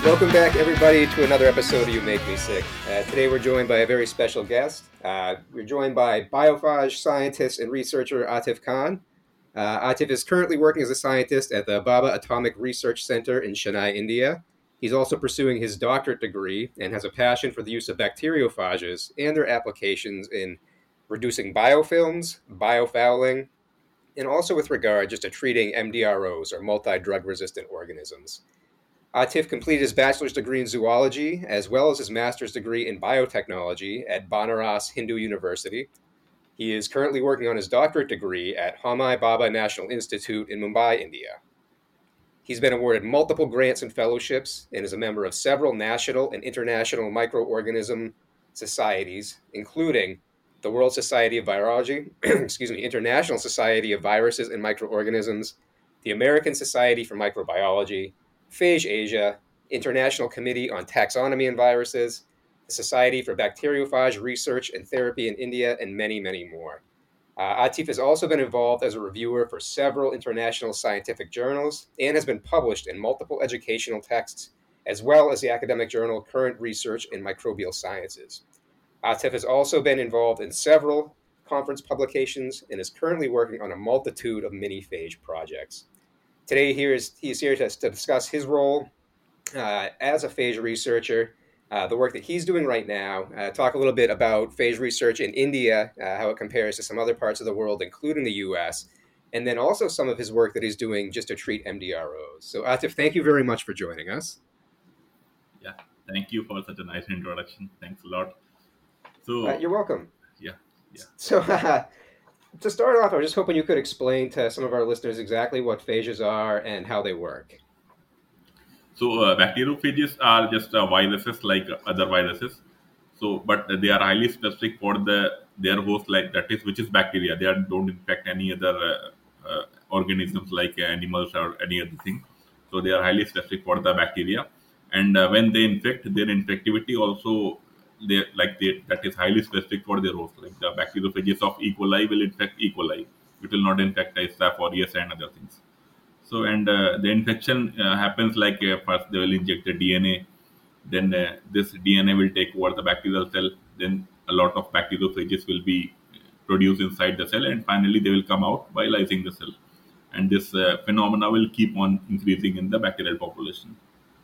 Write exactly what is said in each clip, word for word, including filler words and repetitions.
Welcome back, everybody, to another episode of You Make Me Sick. Uh, today we're joined by a very special guest. Uh, we're joined by biophage scientist and researcher Atif Khan. Uh, Atif is currently working as a scientist at the Baba Atomic Research Center in Chennai, India. He's also pursuing his doctorate degree and has a passion for the use of bacteriophages and their applications in reducing biofilms, biofouling, and also with regard just to treating M D R Os, or multi-drug resistant organisms. Atif completed his bachelor's degree in zoology as well as his master's degree in biotechnology at Banaras Hindu University. He is currently working on his doctorate degree at Homi Bhabha National Institute in Mumbai, India. He's been awarded multiple grants and fellowships and is a member of several national and international microorganism societies, including the World Society of Virology, excuse me, International Society of Viruses and Microorganisms, the American Society for Microbiology, Phage Asia, International Committee on Taxonomy and Viruses, the Society for Bacteriophage Research and Therapy in India, and many, many more. Uh, Atif has also been involved as a reviewer for several international scientific journals and has been published in multiple educational texts, as well as the academic journal Current Research in Microbial Sciences. Atif has also been involved in several conference publications and is currently working on a multitude of mini-phage projects. Today, he is, he is here to, to discuss his role uh, as a phage researcher, uh, the work that he's doing right now, uh, talk a little bit about phage research in India, uh, how it compares to some other parts of the world, including the U S, and then also some of his work that he's doing just to treat M D R Os. So, Atif, thank you very much for joining us. Yeah, thank you for such a nice introduction. Thanks a lot. Uh, So, you're welcome. yeah, yeah. So, uh, to start off, I was just hoping you could explain to some of our listeners exactly what phages are and how they work. So, uh, bacteriophages are just uh, viruses like other viruses. So, but they are highly specific for the their host, like that is which is bacteria. They are, don't infect any other uh, uh, organisms like animals or any other thing. So, they are highly specific for the bacteria. And uh, when they infect, their infectivity also they like they, that is highly specific for their host. Like the bacteriophages of E. coli will infect E. coli. It will not infect Staph aureus and other things. So, and uh, the infection uh, happens like uh, first they will inject the D N A, then uh, this D N A will take over the bacterial cell, then a lot of bacteriophages will be produced inside the cell, and finally they will come out by lysing the cell. And this uh, phenomena will keep on increasing in the bacterial population.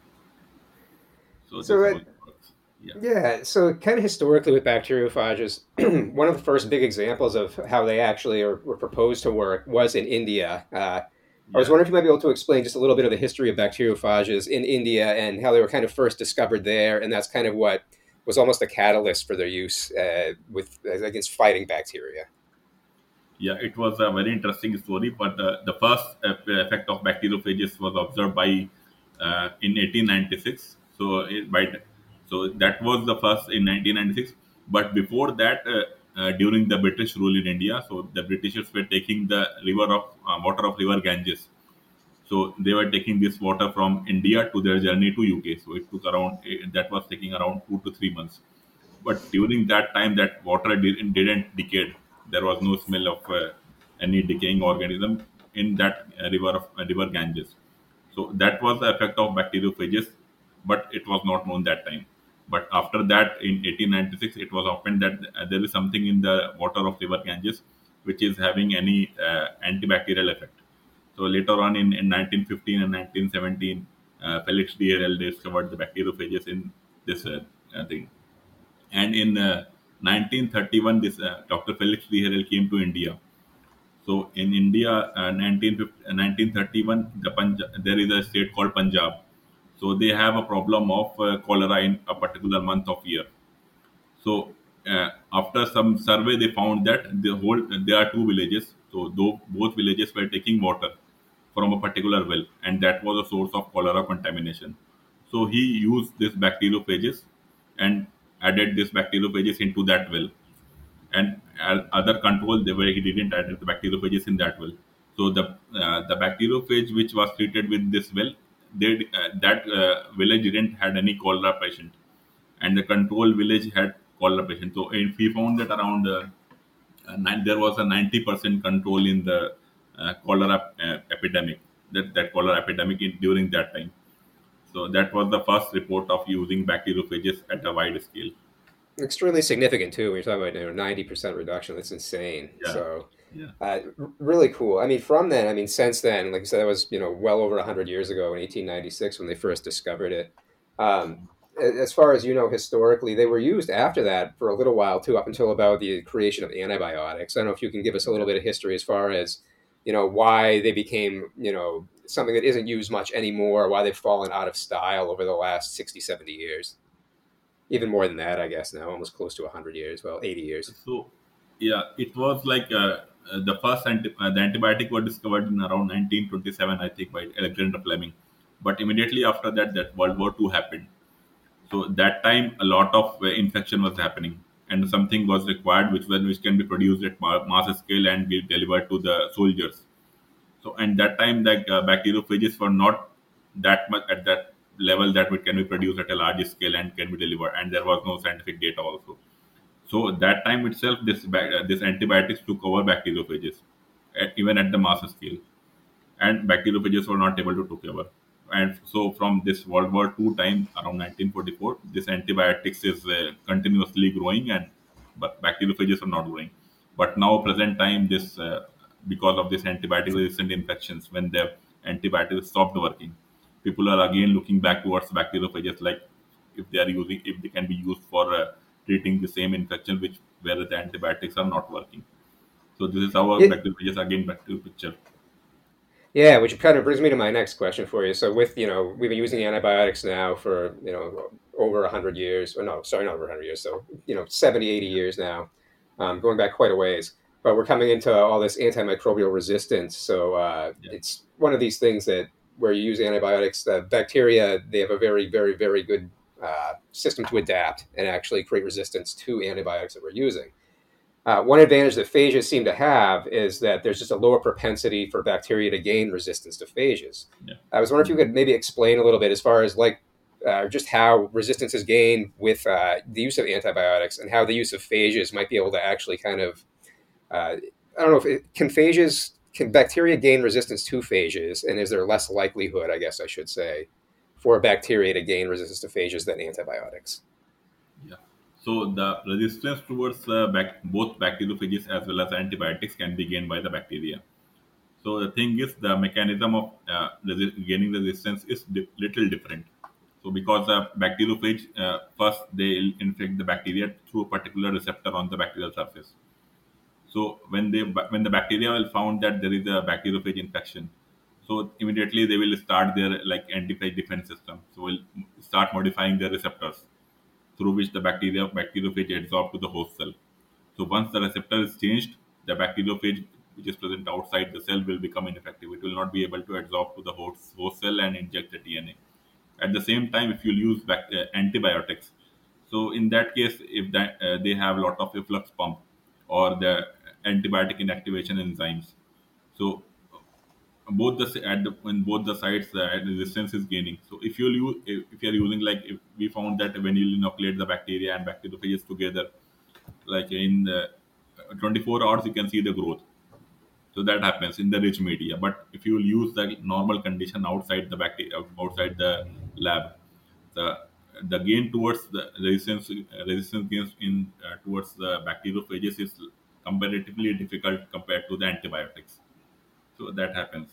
So, this So, is uh, how it works. Yeah. Yeah, so kind of historically with bacteriophages, one of the first big examples of how they actually are, were proposed to work was in India. Uh, I was Yeah. wondering if you might be able to explain just a little bit of the history of bacteriophages in India and how they were kind of first discovered there, and that's kind of what was almost a catalyst for their use uh, with against fighting bacteria. Yeah, it was a very interesting story. But uh, the first uh, effect of bacteriophages was observed by uh, in eighteen ninety-six. So, it, by so that was the first in nineteen ninety-six. But before that, uh, uh, during the British rule in India, so the Britishers were taking the river of uh, water of river Ganges. So they were taking this water from India to their journey to U K. So it took around eh, that was taking around two to three months. But during that time, that water didn't, didn't decay. There was no smell of uh, any decaying organism in that uh, river of uh, river Ganges. So that was the effect of bacteriophages, but it was not known that time. But after that, in eighteen ninety-six, it was opened that uh, there is something in the water of river Ganges which is having any uh, antibacterial effect. So later on in, in nineteen fifteen and nineteen seventeen, uh, Felix D. Herel discovered the bacteriophages in this uh, uh, thing. And in uh, nineteen thirty-one, this uh, Doctor Felix D. Herel came to India. So in India, uh, nineteen fifty, uh, nineteen thirty-one, the Punjab, there is a state called Punjab. So they have a problem of uh, cholera in a particular month of year. So uh, after some survey, they found that the whole there are two villages. So though both villages were taking water from a particular well, and that was a source of cholera contamination. So he used this bacteriophages and added this bacteriophages into that well, and uh, other control they were he didn't add the bacteriophages in that well. So the uh, the bacteriophage which was treated with this well, they uh, that uh, village didn't had any cholera patient, and the control village had cholera patient. So if we found that around uh, uh, nine, there was a ninety percent control in the uh, cholera uh, epidemic, that, that cholera epidemic in, during that time. So that was the first report of using bacteriophages at a wide scale. Extremely significant too. When you're talking about you know ninety percent reduction, that's insane. Yeah, So yeah. uh, r- really cool. I mean, from then, I mean, since then, like I said, that was you know well over a hundred years ago in eighteen ninety-six when they first discovered it. Um, a- as far as you know, historically, they were used after that for a little while too, up until about the creation of antibiotics. I don't know if you can give us a little bit of history as far as you know why they became you know something that isn't used much anymore, why they've fallen out of style over the last sixty, seventy years. Even more than that, I guess now, almost close to one hundred years. Well, eighty years. So, yeah, it was like uh, uh, the first anti- uh, the antibiotic was discovered in around nineteen twenty-seven, I think, by Alexander Fleming. But immediately after that, that World War Two happened. So that time, a lot of uh, infection was happening, and something was required, which was which can be produced at ma- mass scale and be delivered to the soldiers. So, and that time, like uh, bacteriophages were not that much at that level that it can be produced at a large scale and can be delivered, and there was no scientific data also. So that time itself, this ba- uh, this antibiotics took over bacteriophages, at, even at the mass scale, and bacteriophages were not able to take over. And so from this World War Two time, around nineteen forty-four, this antibiotics is uh, continuously growing, and but bacteriophages are not growing. But now, present time, this uh, because of this antibiotic-resistant infections, when the antibiotics stopped working, people are again looking back towards bacteriophages, like if they are using, if they can be used for uh, treating the same infection, which where the antibiotics are not working. So this is how Yeah, bacteriophages again back to the picture. yeah, which kind of brings me to my next question for you. So, with you know, we've been using antibiotics now for you know over a hundred years, or no, sorry, not over a hundred years. So, you know, seventy, eighty Yeah, years now, um, going back quite a ways. But we're coming into all this antimicrobial resistance. So, uh, yeah. it's one of these things that where you use antibiotics, the bacteria they have a very, very, very good uh, system to adapt and actually create resistance to antibiotics that we're using. Uh, one advantage that phages seem to have is that there's just a lower propensity for bacteria to gain resistance to phages. Yeah. I was wondering if you could maybe explain a little bit as far as like uh, just how resistance is gained with uh, the use of antibiotics and how the use of phages might be able to actually kind of uh, I don't know if it, can phages can bacteria gain resistance to phages, and is there less likelihood, I guess I should say, for bacteria to gain resistance to phages than antibiotics? Yeah. So the resistance towards uh, bac- both bacteriophages as well as antibiotics can be gained by the bacteria. So the thing is, the mechanism of uh, resi- gaining resistance is di- little different. So because the bacteriophage, uh, first they infect the bacteria through a particular receptor on the bacterial surface. So when they when the bacteria will found that there is a bacteriophage infection, so immediately they will start their like antiphage defense system. So will start modifying their receptors through which the bacteria bacteriophage adsorb to the host cell. So once the receptor is changed, the bacteriophage which is present outside the cell will become ineffective. It will not be able to adsorb to the host, host cell and inject the D N A. At the same time, if you use bac- uh, antibiotics, so in that case, if that uh, they have a lot of efflux pump or the antibiotic inactivation enzymes, so both the s- at the, in both the sides the resistance is gaining. So if you use if, if you are using like if we found that when you inoculate the bacteria and bacteriophages together, like in the uh, twenty-four hours you can see the growth. So that happens in the rich media. But if you will use the normal condition outside the bacteria outside the lab, the the gain towards the resistance uh, resistance gains in uh, towards the bacteriophages is comparatively difficult compared to the antibiotics. So that happens.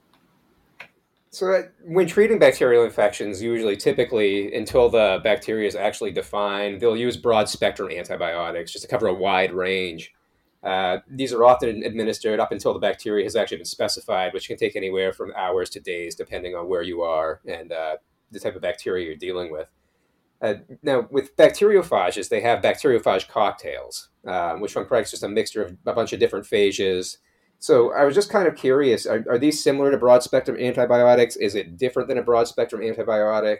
So, that, when treating bacterial infections, usually, typically, until the bacteria is actually defined, they'll use broad spectrum antibiotics just to cover a wide range. Uh, these are often administered up until the bacteria has actually been specified, which can take anywhere from hours to days, depending on where you are and uh, the type of bacteria you're dealing with. Uh, now, with bacteriophages, they have bacteriophage cocktails, uh, which, if I'm correct, is just a mixture of a bunch of different phages. So I was just kind of curious: are, are these similar to broad spectrum antibiotics? Is it different than a broad spectrum antibiotic?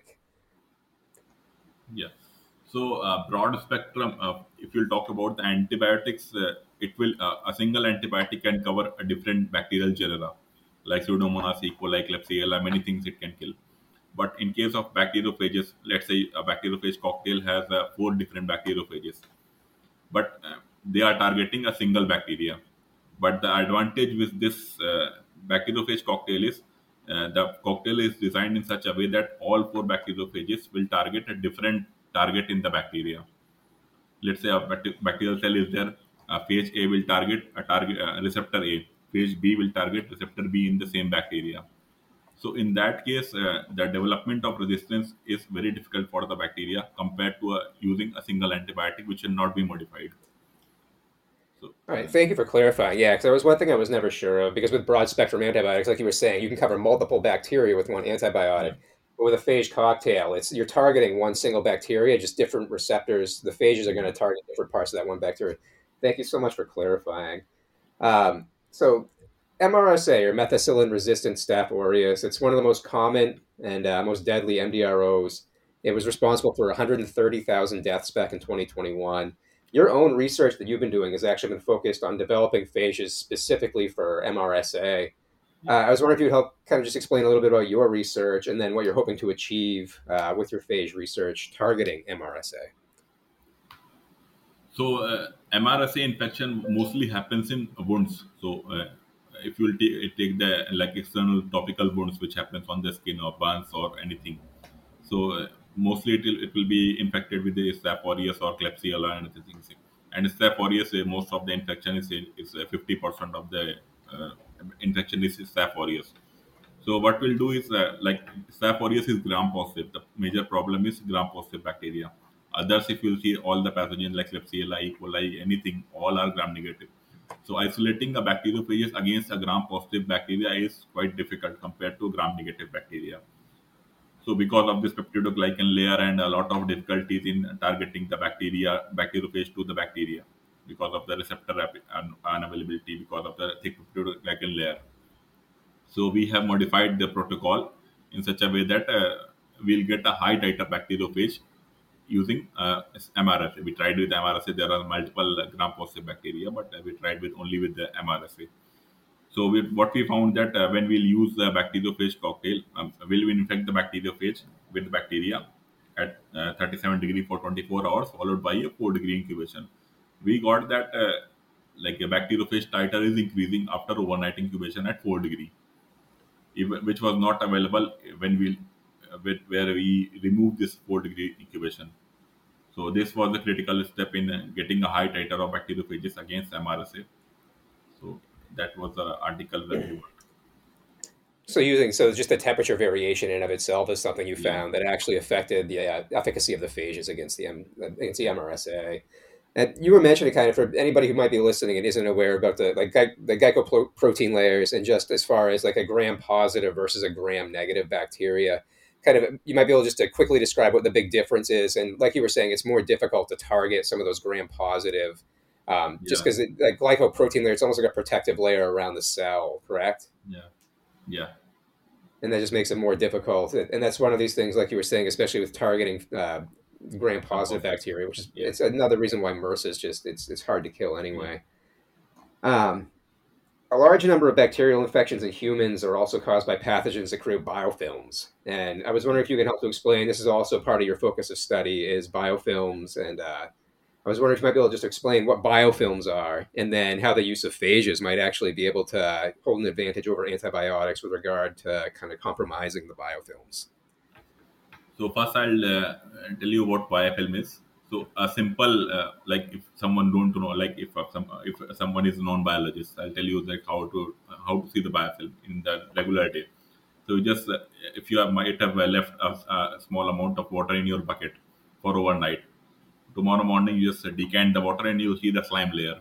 Yeah. So uh, broad spectrum. Uh, if you'll talk about the antibiotics, uh, it will uh, a single antibiotic can cover a different bacterial genera, like Pseudomonas, E. coli, Klebsiella, many things it can kill. But in case of bacteriophages, let's say a bacteriophage cocktail has uh, four different bacteriophages, but uh, they are targeting a single bacteria. But the advantage with this uh, bacteriophage cocktail is Uh, the cocktail is designed in such a way that all four bacteriophages will target a different target in the bacteria. Let's say a bacte- bacterial cell is there. Uh, phage A will target a target uh, receptor A. Phage B will target receptor B in the same bacteria. So in that case, uh, the development of resistance is very difficult for the bacteria compared to uh, using a single antibiotic, which will not be modified. So All right, uh, thank you for clarifying. Yeah, because there was one thing I was never sure of, because with broad spectrum antibiotics, like you were saying, you can cover multiple bacteria with one yeah, antibiotic. But with a phage cocktail, it's you're targeting one single bacteria, just different receptors. The phages are going yeah. to target different parts of that one bacteria. Thank you so much for clarifying. Um, so M R S A, or methicillin-resistant Staph aureus, it's one of the most common and uh, most deadly M D R Os. It was responsible for one hundred thirty thousand deaths back in twenty twenty-one. Your own research that you've been doing has actually been focused on developing phages specifically for M R S A. Uh, Yeah. I was wondering if you'd help kind of just explain a little bit about your research and then what you're hoping to achieve uh, with your phage research targeting M R S A. So uh, M R S A infection mostly happens in wounds. So uh, if you will take, take the like external topical wounds, which happens on the skin or burns or anything, so uh, mostly it will it will be infected with the Staph aureus or Klebsiella and other things. And Staph aureus, uh, most of the infection is is uh, fifty percent of the uh, infection is Staph aureus. So what we'll do is uh, like Staph aureus is gram positive. The major problem is gram positive bacteria. Others, if you see all the pathogens like Klebsiella, E. coli, anything, all are gram negative. So isolating a bacteriophage against a gram positive bacteria is quite difficult compared to gram negative bacteria. So because of this peptidoglycan layer and a lot of difficulties in targeting the bacteria, bacteriophage to the bacteria because of the receptor ap- un- unavailability, because of the thick peptidoglycan layer. So we have modified the protocol in such a way that uh, we'll get a high titer bacteriophage using uh, M R S A. We tried with M R S A. There are multiple uh, gram-positive bacteria, but uh, we tried with only with the M R S A. So we, what we found that uh, when we'll use the bacteriophage cocktail, um, we'll infect the bacteriophage with the bacteria at uh, thirty-seven degree for twenty-four hours, followed by a four degree incubation. We got that uh, like a bacteriophage titer is increasing after overnight incubation at four degree, even- which was not available when we uh, with, where we removed this four degree incubation. So this was the critical step in uh, getting a high titer of bacteriophages against M R S A. So that was the article that we worked. So using so just the temperature variation in and of itself is something you Yeah, found that actually affected the uh, efficacy of the phages against the M, against the M R S A. And you were mentioning kind of for anybody who might be listening and isn't aware about the like gy- the glycoprotein layers and just as far as like a gram positive versus a gram negative bacteria, kind of you might be able just to quickly describe what the big difference is. And like you were saying, it's more difficult to target some of those gram positive, um, just yeah, because like glycoprotein layer, it's almost like a protective layer around the cell, correct? yeah, yeah. And that just makes it more difficult. And that's one of these things, like you were saying, especially with targeting uh, gram-positive Composite. bacteria, which is Yeah, it's another reason why MRSA is just it's it's hard to kill yeah. anyway. Um, a large number of bacterial infections in humans are also caused by pathogens that create biofilms. And I was wondering if you can help to explain. This is also part of your focus of study is biofilms, and uh, I was wondering if you might be able to just explain what biofilms are, and then how the use of phages might actually be able to uh, hold an advantage over antibiotics with regard to kind of compromising the biofilms. So first, I'll uh, tell you what biofilm is. So a simple, uh, like if someone don't know, like if uh, some if someone is a non-biologist, I'll tell you like how to how to see the biofilm in the regular day. So you just uh, if you have, might have uh, left a, a small amount of water in your bucket for overnight. Tomorrow morning, you just decant the water and you see the slime layer.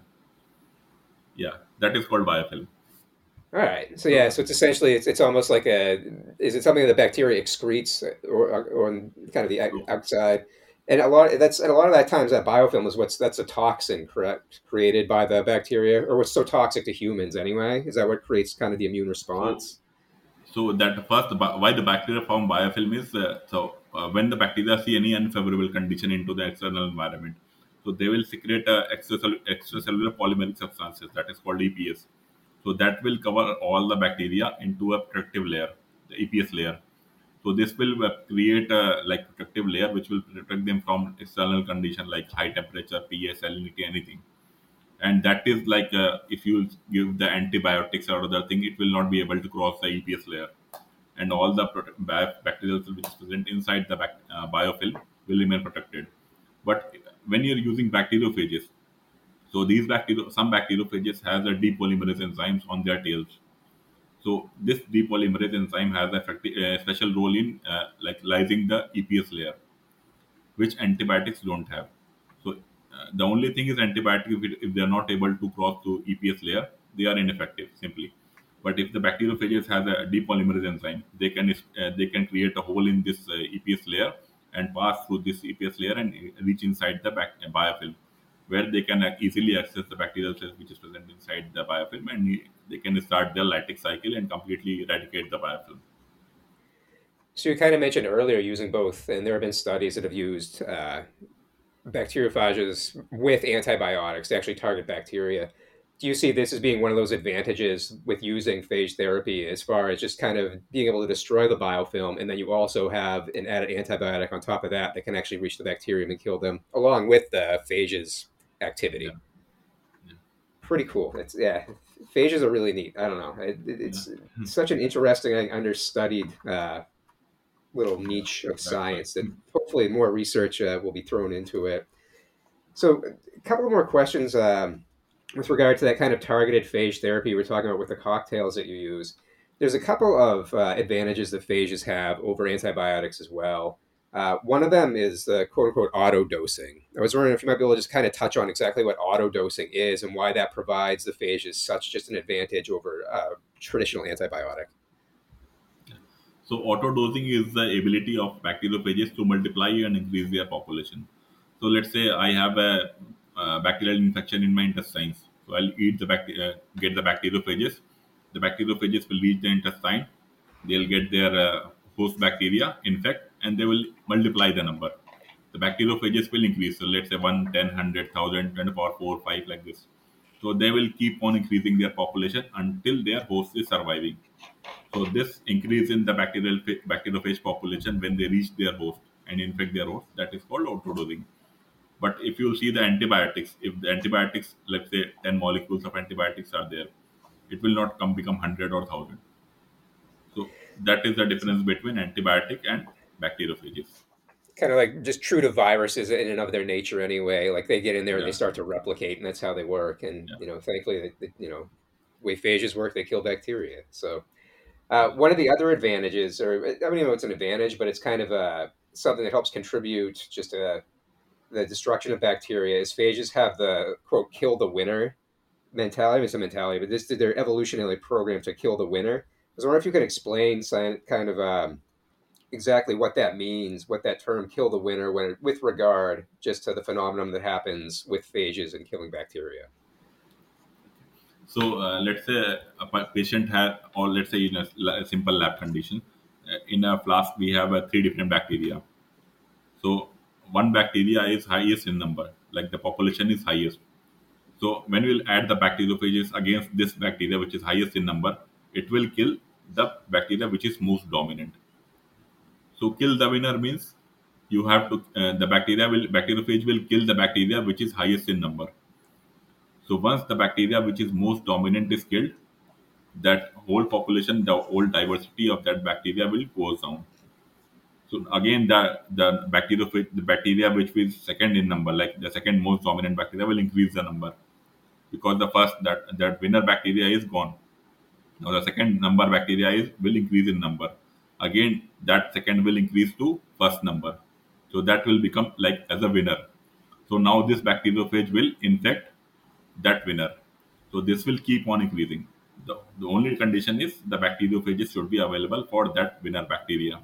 Yeah, that is called biofilm. All right. So yeah, So so it's essentially it's it's almost like a is it something that the bacteria excretes or or on kind of the out- so outside, and a lot that's and a lot of that times that biofilm is what's that's a toxin, correct, created by the bacteria or what's so toxic to humans anyway. Is that what creates kind of the immune so response? So that first, the ba- why the bacteria form biofilm is uh, so uh, when the bacteria see any unfavorable condition into the external environment, so they will secrete uh, extracell- extracellular polymeric substances that is called E P S. So that will cover all the bacteria into a protective layer, the E P S layer. So this will uh, create a like protective layer which will protect them from external condition like high temperature, pH, salinity, anything. And that is like uh, if you give the antibiotics or other thing, it will not be able to cross the E P S layer. and all the prote- ba- bacterial cell which is present inside the bac- uh, biofilm will remain protected. But when you're using bacteriophages, so these bacteria, some bacteriophages has a depolymerase enzymes on their tails. So this depolymerase enzyme has a effecti- uh, special role in uh, like lysing the E P S layer, which antibiotics don't have. So uh, the only thing is antibiotics, if, it, if they are not able to cross to E P S layer, they are ineffective simply. But if the bacteriophages has a depolymerase enzyme, they can uh, they can create a hole in this uh, E P S layer and pass through this E P S layer and uh, reach inside the bac- uh, biofilm, where they can uh, easily access the bacterial cells which is present inside the biofilm, and they can start their lytic cycle and completely eradicate the biofilm. So you kind of mentioned earlier using both, and there have been studies that have used uh, bacteriophages with antibiotics to actually target bacteria. Do you see this as being one of those advantages with using phage therapy as far as just kind of being able to destroy the biofilm, and then you also have an added antibiotic on top of that that can actually reach the bacterium and kill them, along with the phages Yeah, activity? yeah, Pretty cool. It's yeah, phages are really neat. I don't know. It, yeah, it's such an interesting, understudied uh, little yeah. niche of That's right. science that hopefully more research uh, will be thrown into it. So, a couple more questions um, with regard to that kind of targeted phage therapy we're talking about with the cocktails that you use. There's a couple of uh, advantages that phages have over antibiotics as well. Uh, one of them is the quote unquote auto dosing. I was wondering if you might be able to just kind of touch on exactly what auto dosing is and why that provides the phages such just an advantage over uh, traditional antibiotic. So auto-dosing is the ability of bacteriophages to multiply and increase their population. So let's say I have a uh, bacterial infection in my intestines. So I'll eat the bacteria, get the bacteriophages. The bacteriophages will reach the intestine. They'll get their uh, host bacteria, infect, and they will multiply the number. The bacteriophages will increase. So let's say one, ten, one hundred, one thousand, ten to the power four, five, like this. So they will keep on increasing their population until their host is surviving. So this increase in the bacterial pha- bacteriophage population when they reach their host and infect their host, that is called autodosing. But if you see the antibiotics, if the antibiotics, let's say ten molecules of antibiotics are there, it will not come become one hundred or one thousand. So that is the difference between antibiotic and bacteriophages. Kind of like just true to viruses in and of their nature anyway. Like they get in there and they Yeah, start to replicate, and that's how they work. And yeah, you know, thankfully, they, they- you know, way phages work, they kill bacteria. So uh, yeah. one of the other advantages, or I don't even know it's an advantage, but it's kind of uh, something that helps contribute just to the destruction of bacteria, is phages have the quote kill the winner mentality. I mean, it's a mentality, but this they're evolutionarily programmed to kill the winner. I was wondering if you could explain some, kind of um, exactly what that means, what that term "kill the winner" when with regard just to the phenomenon that happens with phages and killing bacteria. So uh, let's say a pa- patient has, or let's say in a, la- a simple lab condition, uh, in a flask we have uh, three different bacteria. So one bacteria is highest in number, like the population is highest. So when we'll add the bacteriophages against this bacteria, which is highest in number, it will kill the bacteria which is most dominant. So kill the winner means you have to uh, the bacteria will bacteriophage will kill the bacteria which is highest in number. So once the bacteria which is most dominant is killed, that whole population, the whole diversity of that bacteria will go down. So again, the the bacteria the bacteria which is second in number, like the second most dominant bacteria, will increase the number because the first that that winner bacteria is gone. Now the second number bacteria is will increase in number. Again, that second will increase to first number. So that will become like as a winner. So now this bacteriophage will infect that winner. So this will keep on increasing. The, the only condition is the bacteriophages should be available for that winner bacteria.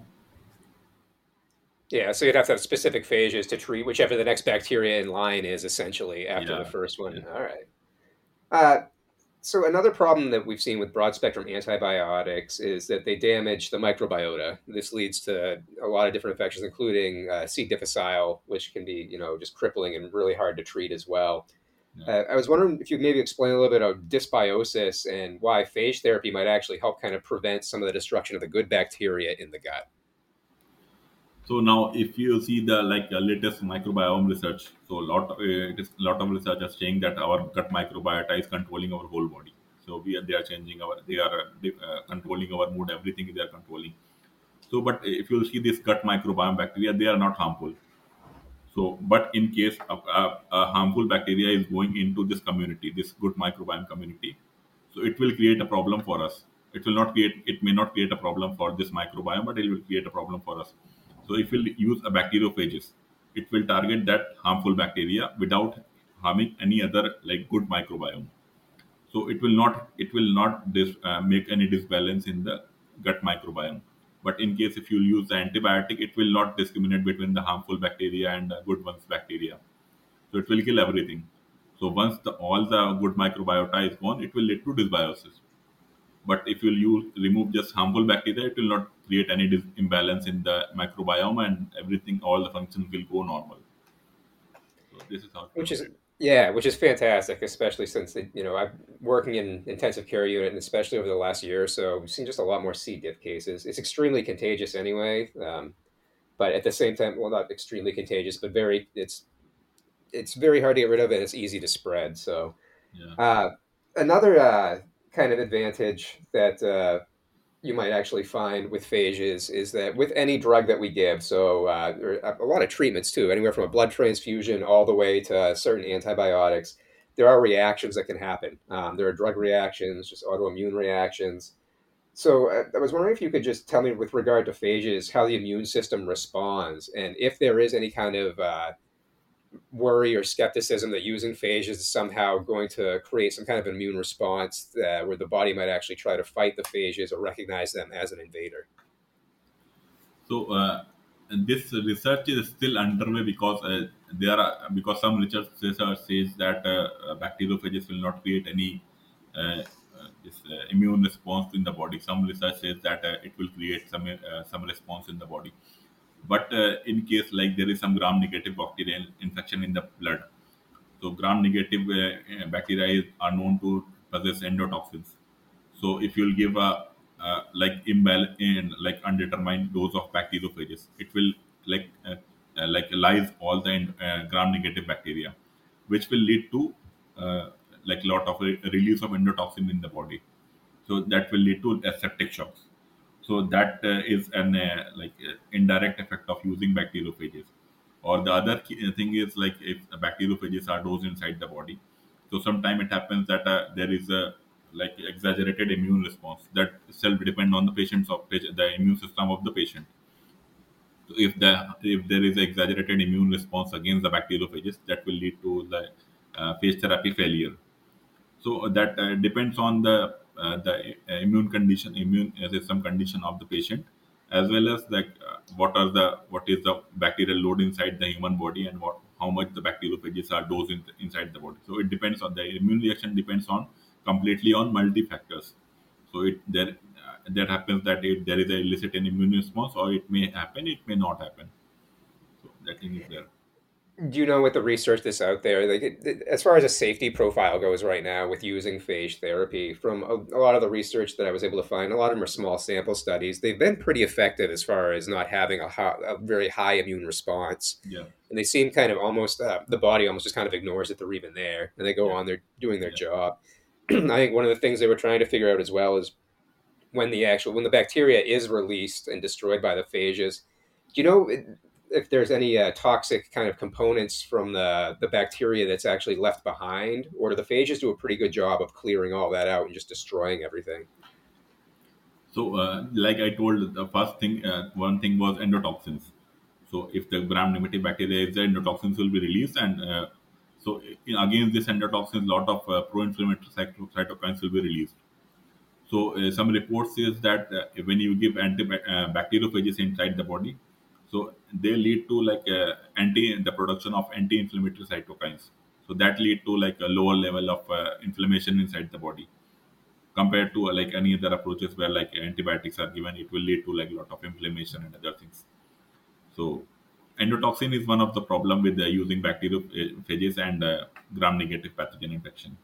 Yeah, so you'd have to have specific phages to treat whichever the next bacteria in line is, essentially after the Yeah, first yeah. one. All right. Uh, so another problem that we've seen with broad spectrum antibiotics is that they damage the microbiota. This leads to a lot of different infections, including uh, C. difficile, which can be, you know, just crippling and really hard to treat as well. Yeah. Uh, I was wondering if you'd maybe explain a little bit of dysbiosis and why phage therapy might actually help kind of prevent some of the destruction of the good bacteria in the gut. So now, if you see the like uh, latest microbiome research, so lot uh, it is lot of research are saying that our gut microbiota is controlling our whole body. So we are they are changing our they are uh, uh, controlling our mood. Everything they are controlling. So, but if you see this gut microbiome bacteria, they are not harmful. So, but in case of a, a harmful bacteria is going into this community, this good microbiome community, so it will create a problem for us. It will not create, it may not create a problem for this microbiome, but it will create a problem for us. So, if we use a bacteriophages, it will target that harmful bacteria without harming any other like good microbiome. So it will not it will not dis, uh, make any disbalance in the gut microbiome. But in case if you use the antibiotic, it will not discriminate between the harmful bacteria and the good ones bacteria. So it will kill everything. So once the all the good microbiota is gone, it will lead to dysbiosis. But if you use remove just harmful bacteria, it will not create any dis- imbalance in the microbiome, and everything, all the functions will go normal. So this is how it Which works. is yeah, which is fantastic, especially since it, you know I'm working in intensive care unit, and especially over the last year or so, we've seen just a lot more C. diff cases. It's extremely contagious anyway, um, but at the same time, well, not extremely contagious, but very it's it's very hard to get rid of, and it's easy to spread. So Yeah. uh, another uh, kind of advantage that uh, you might actually find with phages is that with any drug that we give, so uh, there are a lot of treatments too, anywhere from a blood transfusion all the way to certain antibiotics, there are reactions that can happen. Um, there are drug reactions, just autoimmune reactions. So uh, I was wondering if you could just tell me with regard to phages how the immune system responds, and if there is any kind of uh, worry or skepticism that using phages is somehow going to create some kind of immune response uh, where the body might actually try to fight the phages or recognize them as an invader. So uh, this research is still underway because uh, there are because some research research says that uh, uh, bacteriophages will not create any uh, uh, this uh, immune response in the body. Some research says that uh, it will create some uh, some response in the body. But uh, in case like there is some gram-negative bacterial infection in the blood, so gram-negative uh, uh, bacteria is, are known to possess endotoxins. So if you'll give a uh, like imbal in like undetermined dose of bacteriophages, it will like uh, uh, like lyse all the uh, gram-negative bacteria, which will lead to uh, like lot of re- release of endotoxin in the body. So that will lead to uh, septic shocks. So that uh, is an uh, like uh, indirect effect of using bacteriophages. Or the other key, uh, thing is like if the bacteriophages are dosed inside the body, so sometimes it happens that uh, there is a like exaggerated immune response that self depend on the patient's of the immune system of the patient. So if the if there is exaggerated immune response against the bacteriophages, that will lead to the uh, phage therapy failure. So that uh, depends on the uh, the uh, immune condition, immune uh, system condition of the patient, as well as like uh, what are the what is the bacterial load inside the human body, and what how much the bacteriophages are dosed in, inside the body. So it depends on the immune reaction depends on completely on multi factors. So it there uh, that happens that if there is a illicit immune response, or it may happen, it may not happen. So that thing is there. Do you know with the research that's out there, like it, it- as far as a safety profile goes right now with using phage therapy, from a, a lot of the research that I was able to find, a lot of them are small sample studies. They've been pretty effective as far as not having a, hi- a very high immune response, Yeah, and they seem kind of almost uh, the body almost just kind of ignores that they're even there, and they go yeah, on, they're doing their yeah. job. I think one of the things they were trying to figure out as well is when the actual when the bacteria is released and destroyed by the phages. Do you know if there's any uh, toxic kind of components from the the bacteria that's actually left behind, or do the phages do a pretty good job of clearing all that out and just destroying everything? So, uh, like I told, the first thing, uh, one thing was endotoxins. So, if the gram-negative bacteria is there, endotoxins will be released, and uh, so in, against this endotoxins, lot of uh, pro-inflammatory cyto- cytokines will be released. So, uh, some reports says that uh, when you give anti-bacteriophages inside the body, so they lead to like uh, anti the production of anti-inflammatory cytokines. So that lead to like a lower level of uh, inflammation inside the body compared to uh, like any other approaches where like antibiotics are given, it will lead to like a lot of inflammation and other things. So endotoxin is one of the problem with uh, using bacteriophages and uh, gram negative pathogen infection.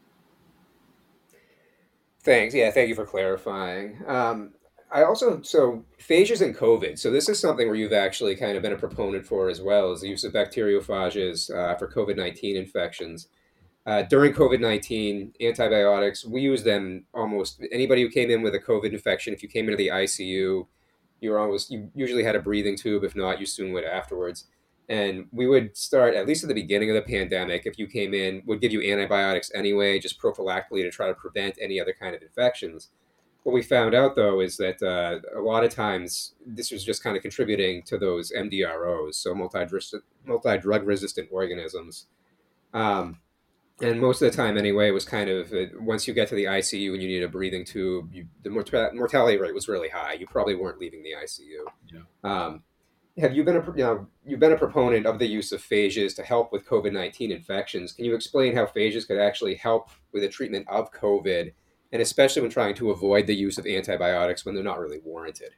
Thanks. Yeah, thank you for clarifying. Um, I also so phages and COVID. So this is something where you've actually kind of been a proponent for as well, is the use of bacteriophages uh, for COVID nineteen infections. Uh, during COVID nineteen, antibiotics, we use them almost anybody who came in with a COVID infection. If you came into the I C U, you were almost, you usually had a breathing tube. If not, you soon would afterwards. And we would start, at least at the beginning of the pandemic, if you came in, would give you antibiotics anyway, just prophylactically to try to prevent any other kind of infections. What we found out though is that uh, a lot of times this was just kind of contributing to those M D R Os, so multi multi drug resistant organisms. Um, and most of the time, anyway, it was kind of uh, once you get to the I C U and you need a breathing tube, you, the morta- mortality rate was really high. You probably weren't leaving the I C U. Yeah. Um, have you been a you know you've been a proponent of the use of phages to help with COVID nineteen infections? Can you explain how phages could actually help with the treatment of COVID, and especially when trying to avoid the use of antibiotics when they're not really warranted?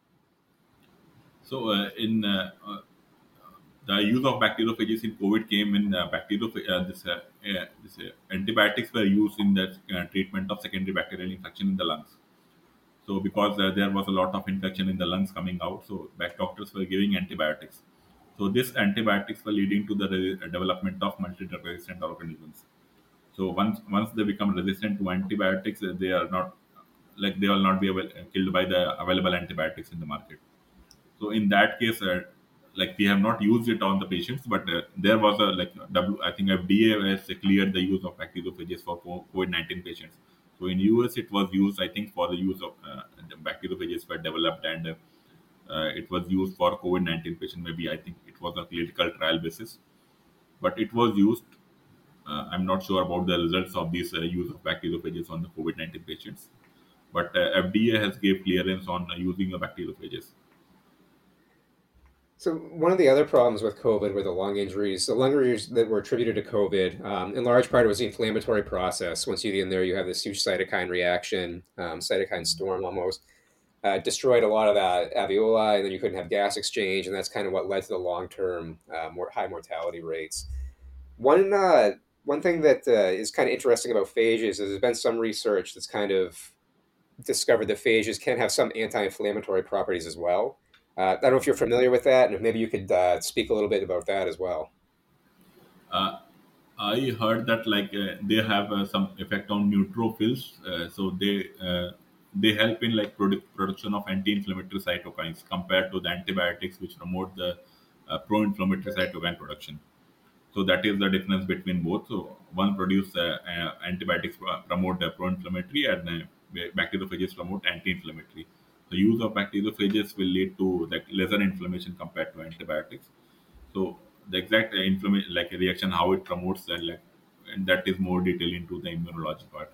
So uh, in uh, uh, the use of bacteriophages in COVID came in uh, bacterioph- uh, this, uh, uh, this uh, antibiotics were used in the uh, treatment of secondary bacterial infection in the lungs. So because uh, there was a lot of infection in the lungs coming out, so back doctors were giving antibiotics. So these antibiotics were leading to the re- development of multi-drug resistant organisms. So once once they become resistant to antibiotics, uh, they are not like they will not be able, killed by the available antibiotics in the market. So in that case, uh, like we have not used it on the patients, but uh, there was a like W, I think F D A has cleared the use of bacteriophages for COVID nineteen patients. So in U S, it was used, I think, for the use of uh, the bacteriophages were developed and uh, uh, it was used for COVID nineteen patient. Maybe I think it was a clinical trial basis, but it was used. Uh, I'm not sure about the results of this uh, use of bacteriophages on the COVID nineteen patients, but uh, F D A has gave clearance on uh, using the bacteriophages. So one of the other problems with COVID were the lung injuries. The lung injuries that were attributed to COVID, um, in large part, it was the inflammatory process. Once you get in there, you have this huge cytokine reaction, um, cytokine storm almost. Uh, destroyed a lot of that alveoli, and then you couldn't have gas exchange, and that's kind of what led to the long-term uh, more high mortality rates. One uh, one thing that uh, is kind of interesting about phages is there's been some research that's kind of discovered that phages can have some anti-inflammatory properties as well. Uh, I don't know if you're familiar with that, and if maybe you could uh, speak a little bit about that as well. Uh, I heard that like uh, they have uh, some effect on neutrophils, uh, so they uh, they help in like produ- production of anti-inflammatory cytokines compared to the antibiotics, which promote the uh, pro-inflammatory cytokine production. So that is the difference between both. So one produce uh, uh, antibiotics pro- promote the pro-inflammatory, and uh, ba- bacteriophages promote anti-inflammatory. The use of bacteriophages will lead to like lesser inflammation compared to antibiotics. So the exact uh, inflammation, like a reaction, how it promotes that, like, and that is more detail into the immunology part.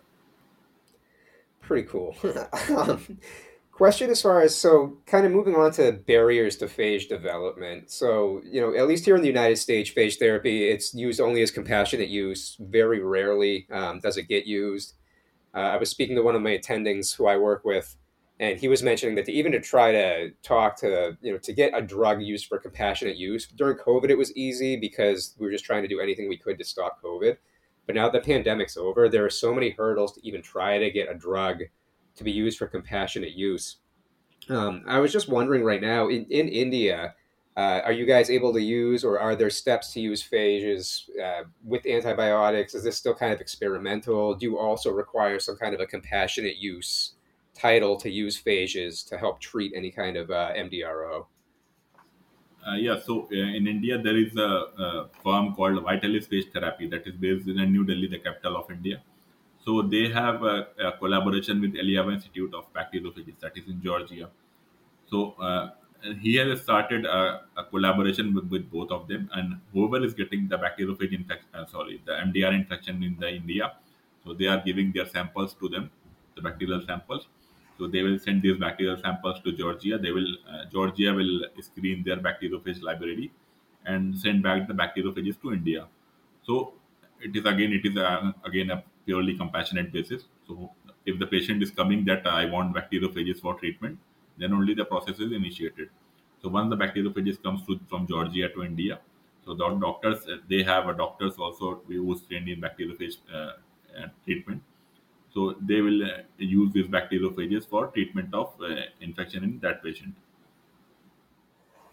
Pretty cool. um, question as far as so kind of moving on to barriers to phage development. So, you know, at least here in the United States, phage therapy, it's used only as compassionate use. Very rarely um, does it get used. Uh, I was speaking to one of my attendings who I work with, and he was mentioning that to, even to try to talk to, you know, to get a drug used for compassionate use during COVID, it was easy because we were just trying to do anything we could to stop COVID. But now the pandemic's over, there are so many hurdles to even try to get a drug to be used for compassionate use. Um, I was just wondering right now in, in India, uh, are you guys able to use, or are there steps to use phages uh, with antibiotics? Is this still kind of experimental? Do you also require some kind of a compassionate use title to use phages to help treat any kind of uh, M D R O? Uh, yeah, so uh, in India, there is a, a firm called Vitalis Phage Therapy that is based in New Delhi, the capital of India. So they have a, a collaboration with Eliava Institute of Bacteriophages, that is in Georgia. So uh, he has started a, a collaboration with, with both of them, and whoever is getting the bacteriophage infection, uh, sorry, the M D R infection in the India, so they are giving their samples to them, the bacterial samples. So they will send these bacterial samples to Georgia. They will uh, Georgia will screen their bacteriophage library and send back the bacteriophages to India. So it is again it is a, again a purely compassionate basis. So if the patient is coming that I want bacteriophages for treatment, then only the process is initiated. So once the bacteriophages comes to, from Georgia to India, so the doctors uh, they have a doctors also who is trained in bacteriophage uh, uh, treatment. So they will uh, use these bacteriophages for treatment of uh, infection in that patient.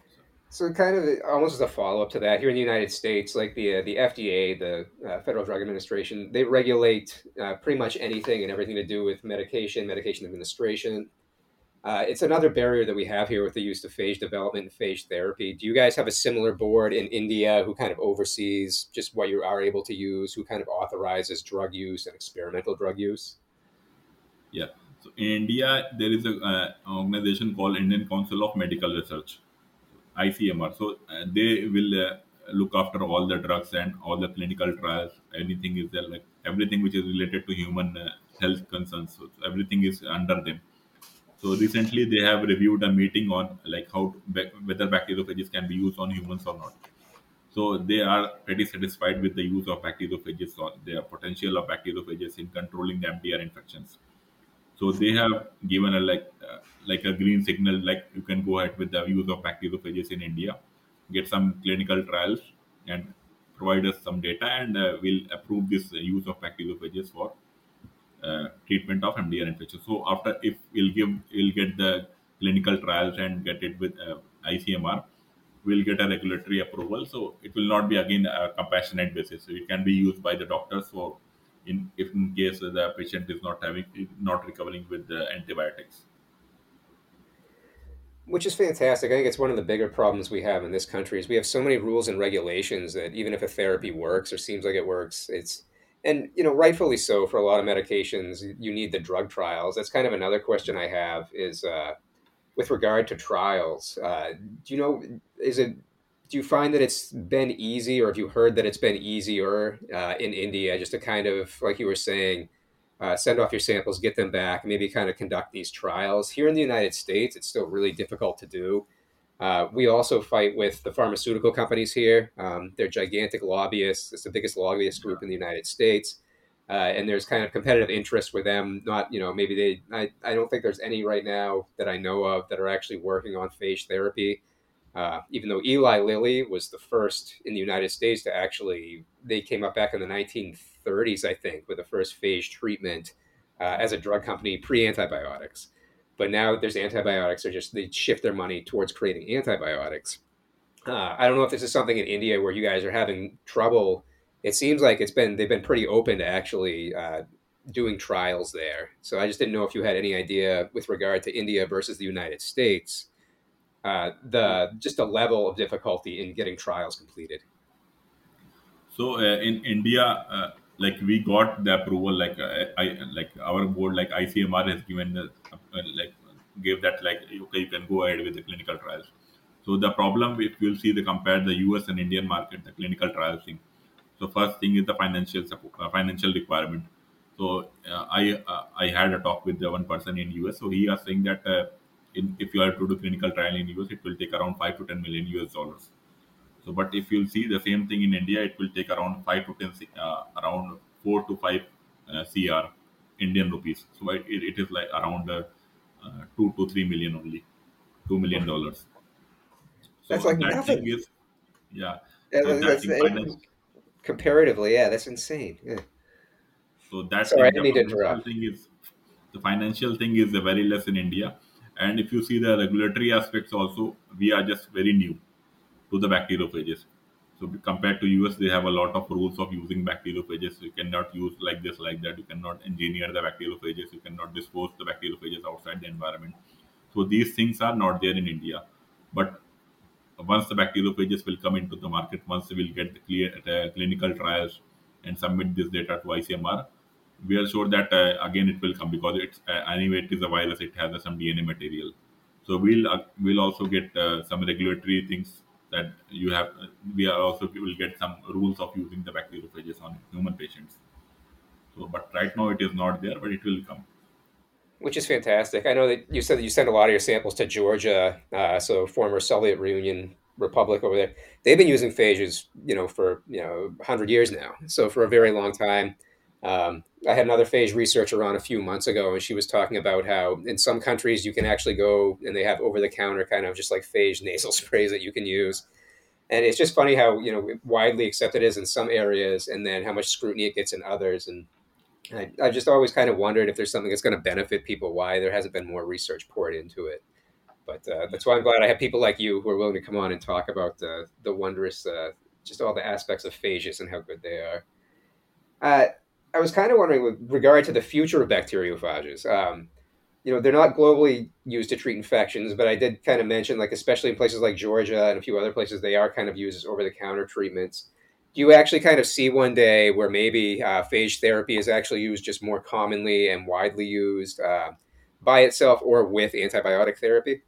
So, kind of almost as a follow up to that, here in the United States, like the uh, the F D A, the uh, Federal Drug Administration, they regulate uh, pretty much anything and everything to do with medication, medication administration. Uh, it's another barrier that we have here with the use of phage development and phage therapy. Do you guys have a similar board in India who kind of oversees just what you are able to use, who kind of authorizes drug use and experimental drug use? Yeah. So in India, there is a uh, organization called Indian Council of Medical Research, I C M R. So uh, they will uh, look after all the drugs and all the clinical trials. Anything is there, like everything which is related to human uh, health concerns. So everything is under them. So recently, they have reviewed a meeting on like how to, bac- whether bacteriophages can be used on humans or not. So they are pretty satisfied with the use of bacteriophages or the potential of bacteriophages in controlling the M D R infections. So they have given a like uh, like a green signal, like you can go ahead with the use of bacteriophages in India, get some clinical trials, and provide us some data, and uh, we'll approve this uh, use of bacteriophages for uh, treatment of M D R infection. So after, if we'll give we'll get the clinical trials and get it with uh, I C M R, we'll get a regulatory approval. So it will not be again a compassionate basis. So it can be used by the doctors. So in if in case the patient is not having not recovering with the antibiotics. Which is fantastic. I think it's one of the bigger problems we have in this country is we have so many rules and regulations that even if a therapy works or seems like it works, it's and you know rightfully so for a lot of medications you need the drug trials. That's kind of another question I have is uh, with regard to trials. Uh, do you know is it do you find that it's been easy or have you heard that it's been easier uh, in India just to kind of like you were saying uh, send off your samples, get them back, maybe kind of conduct these trials. Here in the United States, it's still really difficult to do. Uh, we also fight with the pharmaceutical companies here. Um, they're gigantic lobbyists. It's the biggest lobbyist group in the United States. Uh, and there's kind of competitive interest with them. Not, you know, maybe they, I, I don't think there's any right now that I know of that are actually working on phage therapy. Uh, even though Eli Lilly was the first in the United States to actually, they came up back in the nineteen thirties, I think, with the first phage treatment uh, as a drug company pre antibiotics. But now there's antibiotics, or just they shift their money towards creating antibiotics. Uh, I don't know if this is something in India where you guys are having trouble. It seems like it's been they've been pretty open to actually uh, doing trials there. So I just didn't know if you had any idea with regard to India versus the United States uh, the just the level of difficulty in getting trials completed. So uh, in India, uh, like we got the approval, like uh, I like our board, like I C M R has given the, uh, like gave that like okay, you can go ahead with the clinical trials. So the problem, if you'll see the compare the U S and Indian market, the clinical trials thing. So first thing is the financial support, uh, financial requirement. So uh, I uh, I had a talk with the one person in U S. So he was saying that uh, in, if you are to do clinical trial in U S, it will take around five to ten million U S dollars. So, but if you'll see the same thing in India, it will take around five to ten, C- uh, around four to five uh, C R Indian rupees. So it, it it is like around uh, uh, two to three million only, two million dollars. That's So like that thing nothing. is, yeah. Yeah, So that that's, thing it, finance. comparatively, yeah, that's insane. Yeah. So that Sorry, I thing, didn't the mean to financial interrupt. thing is, the financial thing is uh, very less in India. And if you see the regulatory aspects also, we are just very new to the bacteriophages. So compared to U S, they have a lot of rules of using bacteriophages. You cannot use like this, like that. You cannot engineer the bacteriophages. You cannot dispose the bacteriophages outside the environment. So these things are not there in India. But once the bacteriophages will come into the market, once we will get the clear uh, clinical trials and submit this data to I C M R, we are sure that uh, again it will come because it's uh, anyway it is a virus. It has uh, some D N A material. So we'll uh, we'll also get uh, some regulatory things that you have. Uh, we are also will get some rules of using the bacteriophages on human patients. So, but right now it is not there, but it will come. Which is fantastic. I know that you said that you sent a lot of your samples to Georgia, uh, so former Soviet Union Republic over there. They've been using phages, you know, for you know one hundred years now. So for a very long time. Um, I had another phage researcher on a few months ago, and she was talking about how in some countries you can actually go and they have over the counter kind of just like phage nasal sprays that you can use. And it's just funny how you know widely accepted it is in some areas, and then how much scrutiny it gets in others. And I, I've just always kind of wondered if there's something that's going to benefit people, why there hasn't been more research poured into it. But uh, Yeah. that's why I'm glad I have people like you who are willing to come on and talk about uh, the wondrous, uh, just all the aspects of phages and how good they are. Uh, I was kind of wondering with regard to the future of bacteriophages. Um, you know, they're not globally used to treat infections, but I did kind of mention, like, especially in places like Georgia and a few other places, they are kind of used as over the counter treatments. Do you actually kind of see one day where maybe uh, phage therapy is actually used just more commonly and widely used uh, by itself or with antibiotic therapy?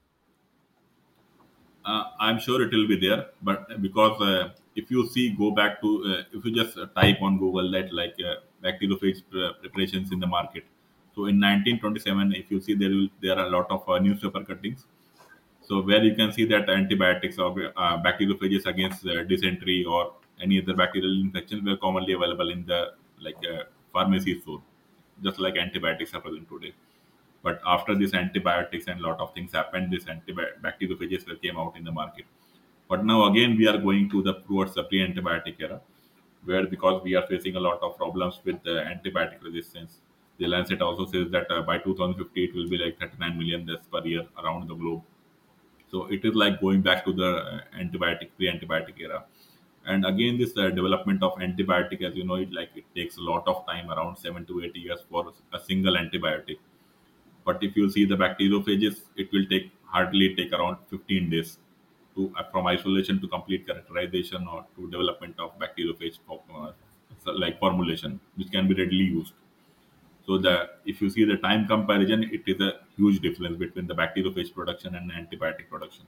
Uh, I'm sure it will be there, but because uh, if you see, go back to uh, if you just uh, type on Google that like uh, bacteriophage pre- preparations in the market. So in nineteen twenty-seven, if you see there will there are a lot of uh, newspaper cuttings. So where you can see that antibiotics or uh, bacteriophages against uh, dysentery or any other bacterial infections were commonly available in the like uh, pharmacy store, just like antibiotics are present today. But after this antibiotics and lot of things happened, this antibacteriophages were came out in the market. But now again we are going to the towards the pre-antibiotic era, where because we are facing a lot of problems with the antibiotic resistance. The Lancet also says that uh, by two thousand fifty it will be like thirty-nine million deaths per year around the globe. So it is like going back to the uh, antibiotic pre-antibiotic era. And again, this uh, development of antibiotic, as you know, it like it takes a lot of time, around seven to eight years for a single antibiotic. But if you see the bacteriophages, it will take hardly take around fifteen days to uh, from isolation to complete characterization or to development of bacteriophage uh, so like formulation, which can be readily used. So the if you see the time comparison, it is a huge difference between the bacteriophage production and antibiotic production.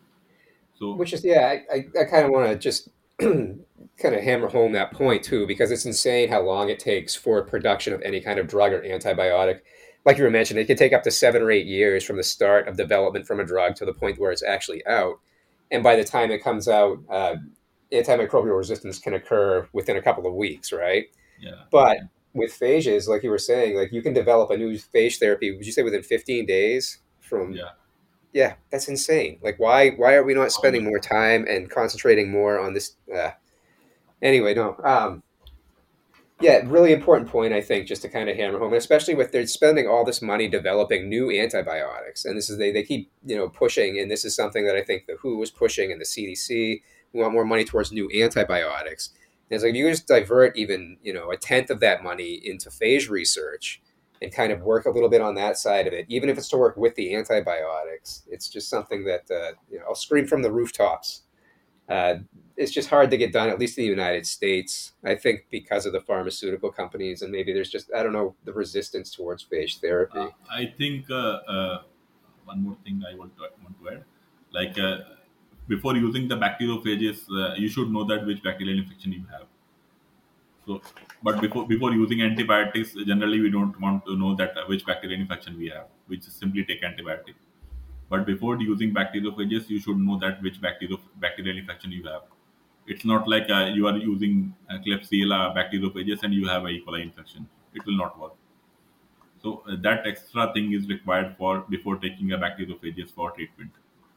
So Which is, yeah, I, I, I kind of want to just kind of hammer home that point too, because it's insane how long it takes for production of any kind of drug or antibiotic. Like you were mentioning, it can take up to seven or eight years from the start of development from a drug to the point where it's actually out. And by the time it comes out, uh, antimicrobial resistance can occur within a couple of weeks, right? yeah, But with phages, like you were saying, like you can develop a new phage therapy, would you say within fifteen days from yeah. yeah, that's insane. Like, why why are we not spending Almost. more time and concentrating more on this? Uh, anyway, no. Um, yeah, really important point, I think, just to kind of hammer home, especially with they're spending all this money developing new antibiotics, and this is they they keep you know pushing, and this is something that I think the W H O is pushing, and the C D C. We want more money towards new antibiotics. And it's like you just divert even you know a tenth of that money into phage research and kind of work a little bit on that side of it, even if it's to work with the antibiotics. It's just something that uh, you know I'll scream from the rooftops. Uh, it's just hard to get done, at least in the United States. I think because of the pharmaceutical companies, and maybe there's just I don't know the resistance towards phage Uh, therapy. I think uh, uh, one more thing I want to want to add, like uh, before using the bacteriophages, uh, you should know that which bacterial infection you have. So, but before before using antibiotics, generally we don't want to know that uh, which bacterial infection we have. We just simply take antibiotic. But before using bacteriophages, you should know that which bacterial bacterial infection you have. It's not like uh, you are using uh, Klebsiella bacteriophages and you have a E. coli infection. It will not work. So uh, that extra thing is required for before taking a bacteriophages for treatment.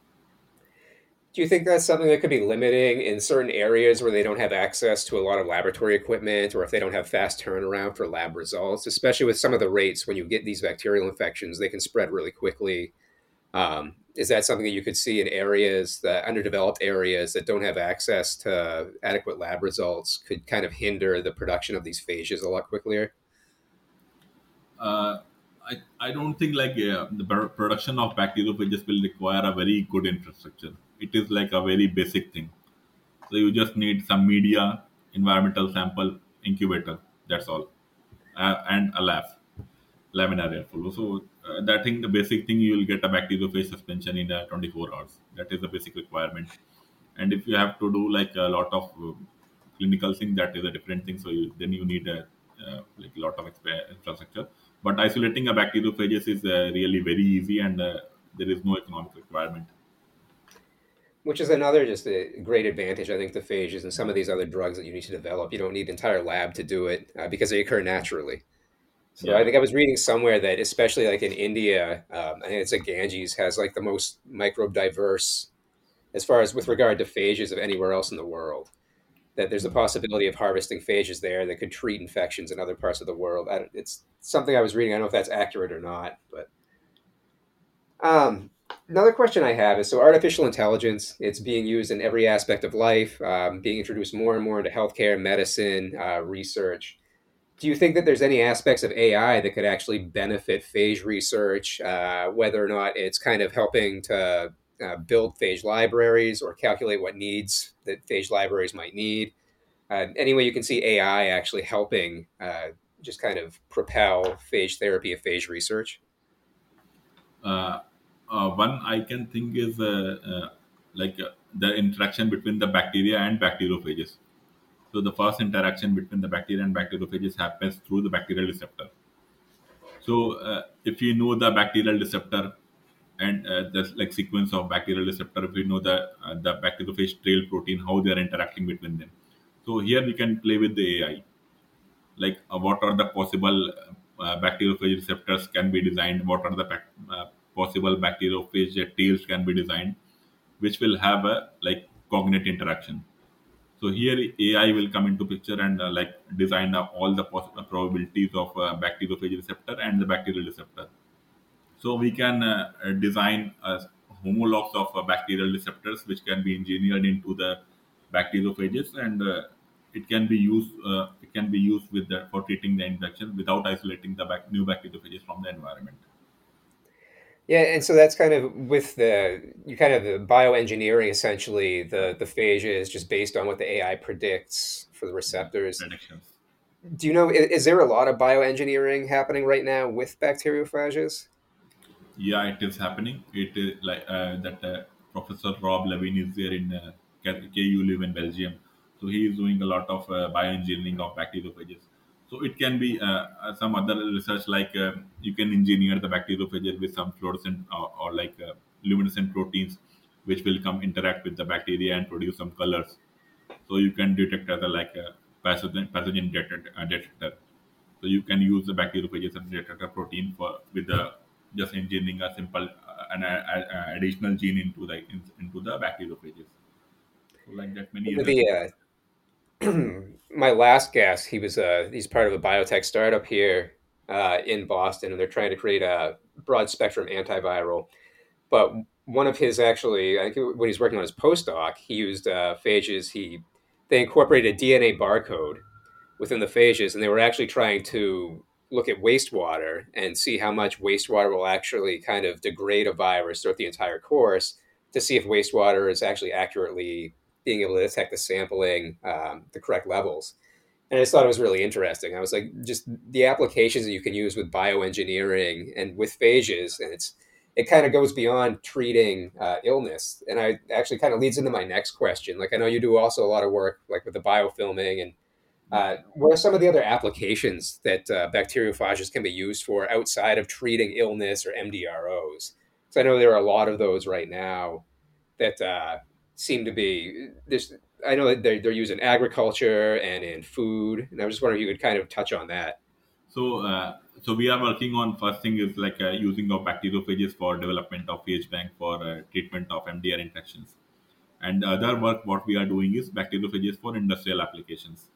Do you think that's something that could be limiting in certain areas where they don't have access to a lot of laboratory equipment, or if they don't have fast turnaround for lab results, especially with some of the rates when you get these bacterial infections, they can spread really quickly. Um, is that something that you could see in areas that underdeveloped areas that don't have access to adequate lab results could kind of hinder the production of these phages a lot quicker? Uh, I, I don't think like uh, the pro- production of bacteriophages will require a very good infrastructure. It is like a very basic thing. So you just need some media, environmental sample, incubator. That's all, uh, and a lab, laminar airflow. So uh, that thing, the basic thing, you will get a bacteriophage suspension in uh, twenty-four hours. That is the basic requirement. And if you have to do like a lot of uh, clinical thing, that is a different thing. So you, then you need a uh, like a lot of exp- infrastructure. But isolating a bacteriophages is uh, really very easy, and uh, there is no economic requirement. Which is another just a great advantage, I think, to phages and some of these other drugs that you need to develop. You don't need an entire lab to do it uh, because they occur naturally. So I Yeah. think I was reading somewhere that, especially like in India, um, I think it's like Ganges has like the most microbe diverse as far as with regard to phages of anywhere else in the world. That there's a possibility of harvesting phages there that could treat infections in other parts of the world. It's something I was reading. I don't know if that's accurate or not, but um, Another question I have is so artificial intelligence, it's being used in every aspect of life, um, being introduced more and more into healthcare, medicine, uh, research. Do you think that there's any aspects of A I that could actually benefit phage research, uh, whether or not it's kind of helping to uh, build phage libraries or calculate what needs that phage libraries might need? Uh, any way you can see A I actually helping uh, just kind of propel phage therapy and phage research? Uh, uh, One I can think is uh, uh, like uh, the interaction between the bacteria and bacteriophages. So the first interaction between the bacteria and bacteriophages happens through the bacterial receptor. So uh, if you know the bacterial receptor and uh, the like sequence of bacterial receptor, if we know the uh, the bacteriophage trail protein, how they are interacting between them. So here we can play with the A I, like uh, what are the possible uh, bacteriophage receptors can be designed, what are the bac- uh, possible bacteriophage tails can be designed, which will have a like cognate interaction. So here A I will come into picture and uh, like design uh, all the possible probabilities of uh, bacteriophage receptor and the bacterial receptor. So we can uh, uh, design uh, homologs of uh, bacterial receptors which can be engineered into the bacteriophages, and uh, it can be used uh, it can be used with the, for treating the infection without isolating the bac- new bacteriophages from the environment. Yeah, and so that's kind of with the you kind of the bioengineering essentially the the phages just based on what the A I predicts for the Yeah, receptors. predictions. Do you know, i- is there a lot of bioengineering happening right now with bacteriophages? Yeah, it is happening. It is like uh, that uh, Professor Rob Levine is there in uh, K U live in Belgium. So he is doing a lot of uh, bioengineering of bacteriophages. So it can be uh, uh, some other research like uh, you can engineer the bacteriophages with some fluorescent or, or like uh, luminescent proteins, which will come interact with the bacteria and produce some colors. So you can detect as a like a pathogen pathogen detector. Uh, detector. So you can use the bacteriophages as detector protein for with the just engineering a simple uh, an uh, uh, additional gene into the in, into the bacteriophages. So like that, many other things. The uh, my last guest, he was uh, he's part of a biotech startup here uh, in Boston, and they're trying to create a broad spectrum antiviral. But one of his actually, I think when he's working on his postdoc, he used uh, phages. He they incorporated a D N A barcode within the phages, and they were actually trying to look at wastewater and see how much wastewater will actually kind of degrade a virus throughout the entire course to see if wastewater is actually accurately being able to detect the sampling, um, the correct levels. And I just thought it was really interesting. I was like, just the applications that you can use with bioengineering and with phages, and it's it kind of goes beyond treating uh, illness. And I actually kind of leads into my next question. Like I know you do also a lot of work like with the biofilming and Yeah. uh, what are some of the other applications that uh, bacteriophages can be used for outside of treating illness or M D R Os? So I know there are a lot of those right now that uh, seem to be this. I know that they're, they're used in agriculture and in food, and I was just wondering if you could kind of touch on that. So uh, so we are working on first thing is like uh, using of bacteriophages for development of phage bank for uh, treatment of M D R infections. And the other work what we are doing is bacteriophages for industrial applications.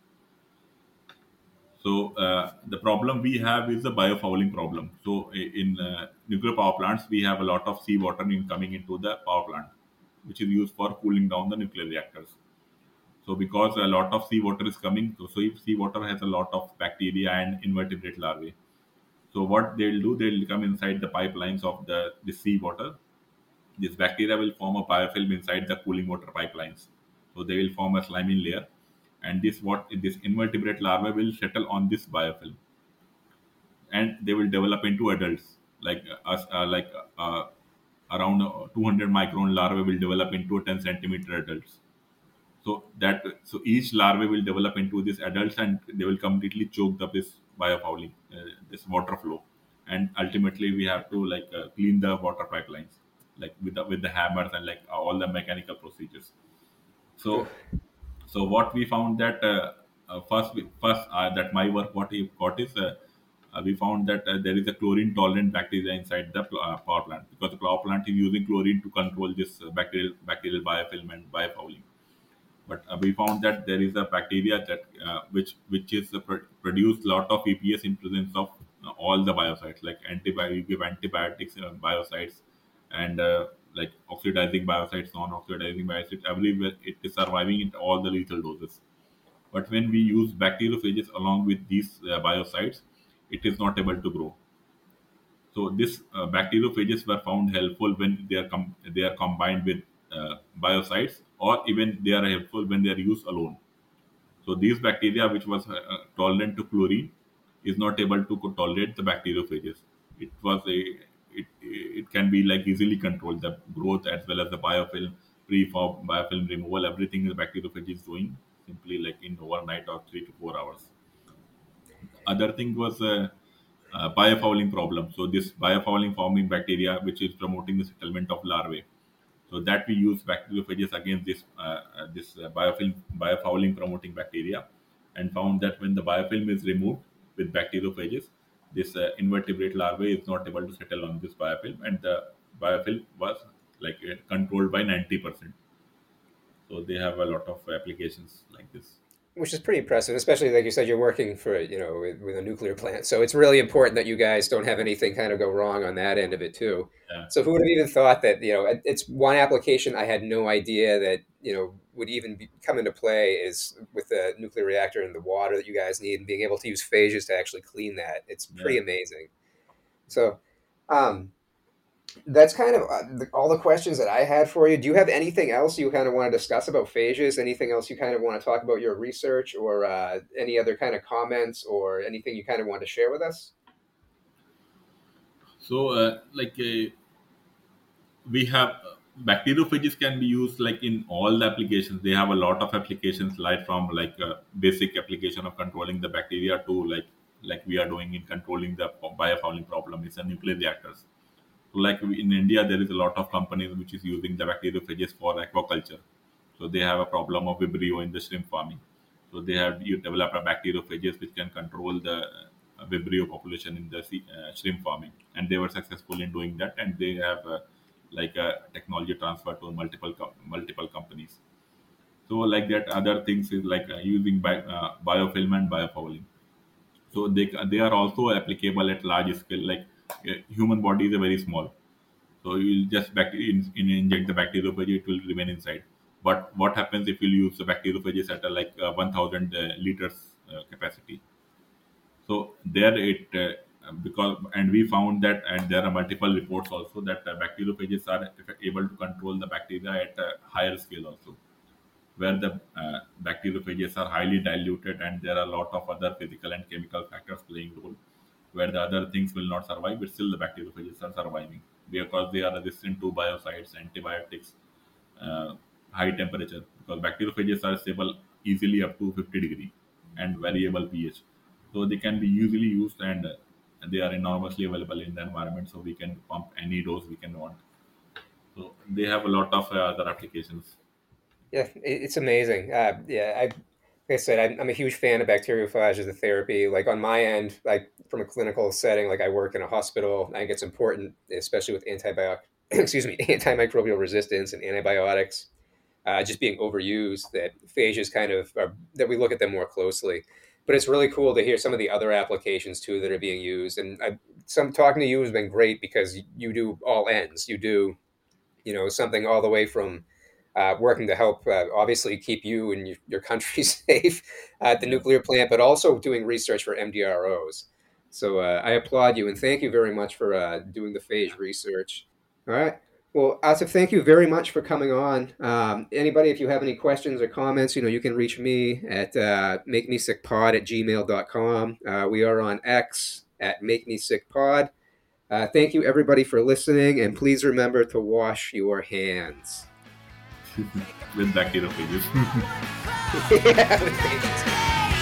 So uh, the problem we have is the biofouling problem. So i- in uh, nuclear power plants, we have a lot of seawater in coming into the power plant, which is used for cooling down the nuclear reactors. So because a lot of seawater is coming, so, so if seawater has a lot of bacteria and invertebrate larvae. So what they'll do, they'll come inside the pipelines of the, the seawater. This bacteria will form a biofilm inside the cooling water pipelines. So they will form a slimy layer, and this what this invertebrate larva will settle on this biofilm, and they will develop into adults like uh, us uh, like uh, around uh, two hundred micron larvae will develop into ten centimeter adults. So that so each larvae will develop into these adults, and they will completely choke up this biofouling, uh, this water flow, and ultimately we have to like uh, clean the water pipelines like with the, with the hammers and like all the mechanical procedures. Ugh. So so what we found that uh, uh, first, we, first uh, that my work what we got is uh, uh, we found that uh, there is a chlorine tolerant bacteria inside the pl- uh, power plant, because the power plant is using chlorine to control this uh, bacterial bacterial biofilm and biofouling. But uh, we found that there is a bacteria that uh, which which is uh, pro- produce lot of E P S in presence of uh, all the biocides, like antibiotic, we give antibiotics uh, biocides, and uh, like oxidizing biocides, non-oxidizing biocides, everywhere it is surviving at all the lethal doses. But when we use bacteriophages along with these uh, biocides, it is not able to grow. So this uh, bacteriophages were found helpful when they are com- they are combined with uh, biocides, or even they are helpful when they are used alone. So these bacteria, which was uh, uh, tolerant to chlorine, is not able to co- tolerate the bacteriophages. It was a it, it can be like easily controlled the growth as well as the biofilm, pre-form biofilm removal. Everything the bacteriophage is doing simply like in overnight or three to four hours. Other thing was uh, uh, biofouling problem. So this biofouling forming bacteria, which is promoting the settlement of larvae. So that we use bacteriophages against this uh, uh, this uh, biofilm biofouling promoting bacteria, and found that when the biofilm is removed with bacteriophages, this uh, invertebrate larvae is not able to settle on this biofilm, and the biofilm was like uh, controlled by ninety percent. So they have a lot of applications like this. Which is pretty impressive, especially like you said, you're working for, you know, with, with a nuclear plant. So it's really important that you guys don't have anything kind of go wrong on that end of it too. Yeah, So who would have even thought that, you know, it- it's one application I had no idea that, you know, would even be, come into play is with the nuclear reactor and the water that you guys need and being able to use phages to actually clean that. It's pretty yeah. amazing. So, um, that's kind of uh, the, all the questions that I had for you. Do you have anything else you kind of want to discuss about phages? Anything else you kind of want to talk about your research, or uh, any other kind of comments, or anything you kind of want to share with us? So uh, like uh, we have uh, bacteriophages can be used like in all the applications. They have a lot of applications, like from like a basic application of controlling the bacteria to like like we are doing in controlling the biofouling problem is a nuclear reactors. So like we- in India, there is a lot of companies which is using the bacteriophages for aquaculture. So they have a problem of Vibrio in the shrimp farming. So they have you develop a bacteriophages which can control the uh, Vibrio population in the sea, uh, shrimp farming, and they were successful in doing that. And they have uh, like a technology transfer to multiple com- multiple companies. So like that, other things is like uh, using bi- uh, biofilm and biofouling. So they they are also applicable at large scale. Like uh, human body is a very small, so you'll just back in, in inject the bacteriophage, it will remain inside. But what happens if you use the bacteriophages at a, like uh, one thousand uh, liters uh, capacity? So there it uh, because and we found that, and there are multiple reports also that uh, bacteriophages are able to control the bacteria at a higher scale also, where the uh, bacteriophages are highly diluted, and there are a lot of other physical and chemical factors playing role, where the other things will not survive, but still the bacteriophages are surviving because they are resistant to biocides, antibiotics, uh, high temperature. Because bacteriophages are stable easily up to fifty degree and variable pH, so they can be easily used, and uh, they are enormously available in the environment. So we can pump any dose we can want. So they have a lot of uh, other applications. Yeah, it, it's amazing. Uh, yeah, I, like I said, I'm, I'm a huge fan of bacteriophage as a therapy. Like on my end, like from a clinical setting, like I work in a hospital. I think it's important, especially with antibiotic, excuse me, antimicrobial resistance and antibiotics uh, just being overused, that phages kind of are, that we look at them more closely. But it's really cool to hear some of the other applications too that are being used. And I, some talking to you has been great because you do all ends. You do, you know, something all the way from uh, working to help uh, obviously keep you and your, your country safe at the Yeah. nuclear plant, but also doing research for M D R Os. So uh, I applaud you and thank you very much for uh, doing the phage research. All right. Well, Asif, thank you very much for coming on. Um, anybody, if you have any questions or comments, you know, you can reach me at uh, makemesickpod at gmail dot com. Uh, we are on X at makemesickpod. Uh, thank you, everybody, for listening, and please remember to wash your hands. With bacteriophages. Yeah, with phages.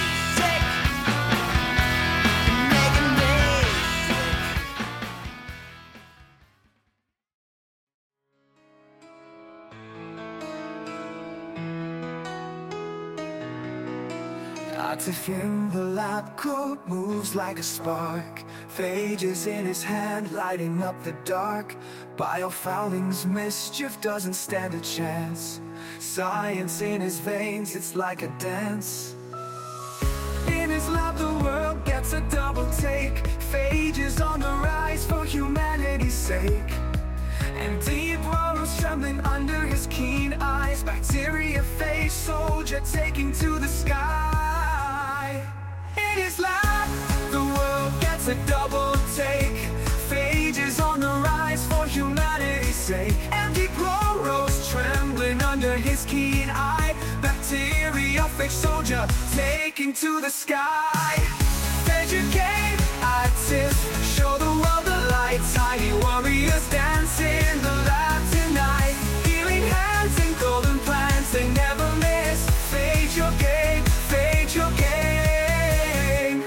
Atif in the lab coat moves like a spark. Phages in his hand, lighting up the dark. Biofouling's mischief doesn't stand a chance. Science in his veins, it's like a dance. In his lab the world gets a double take. Phages on the rise for humanity's sake. And deep burrows trembling under his keen eyes. Bacteria face soldier taking to the sky. In his lap, the world gets a double take. Phages on the rise for humanity's sake. Empty burrows trembling under his keen eye. Bacteria face soldier taking to the sky. Educate, active, show the world the light. Tiny warriors dance in the lab tonight. Healing hands and golden plants, they never miss. Fade your game, fade your game.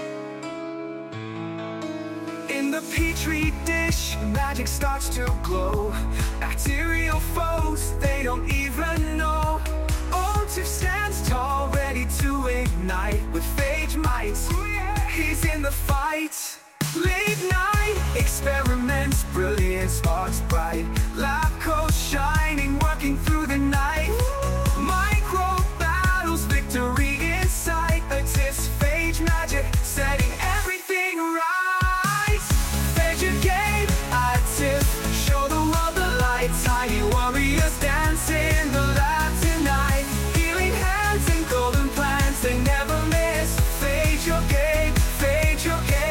In the petri dish, magic starts to glow. Bacterial foes, they don't even know. Otif stands tall, ready to ignite with phage might. He's in the fight. Late night experiments, brilliant sparks bright. Lab coat shining, working through the night. Micro battles, victory in sight. Atif's phage magic, setting everything right. Phage your game, Atif, show the world the light. Tiny warriors dance in the lab tonight. Healing hands and golden plants, they never miss. Phage your game, phage your game.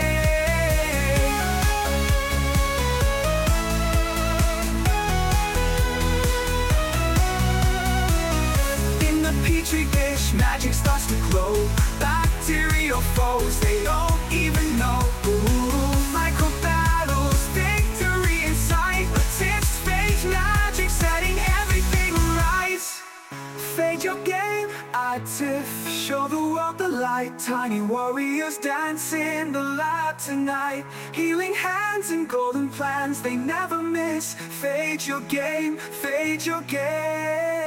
In the petri dish, magic starts to glow. Bacterial foes, they don't even know. Ooh, micro battles, victory in sight. Atif's phage magic, setting everything right. Fade your game, Atif, show the world the light. Tiny warriors dance in the lab tonight. Healing hands and golden plans, they never miss. Fade your game, fade your game.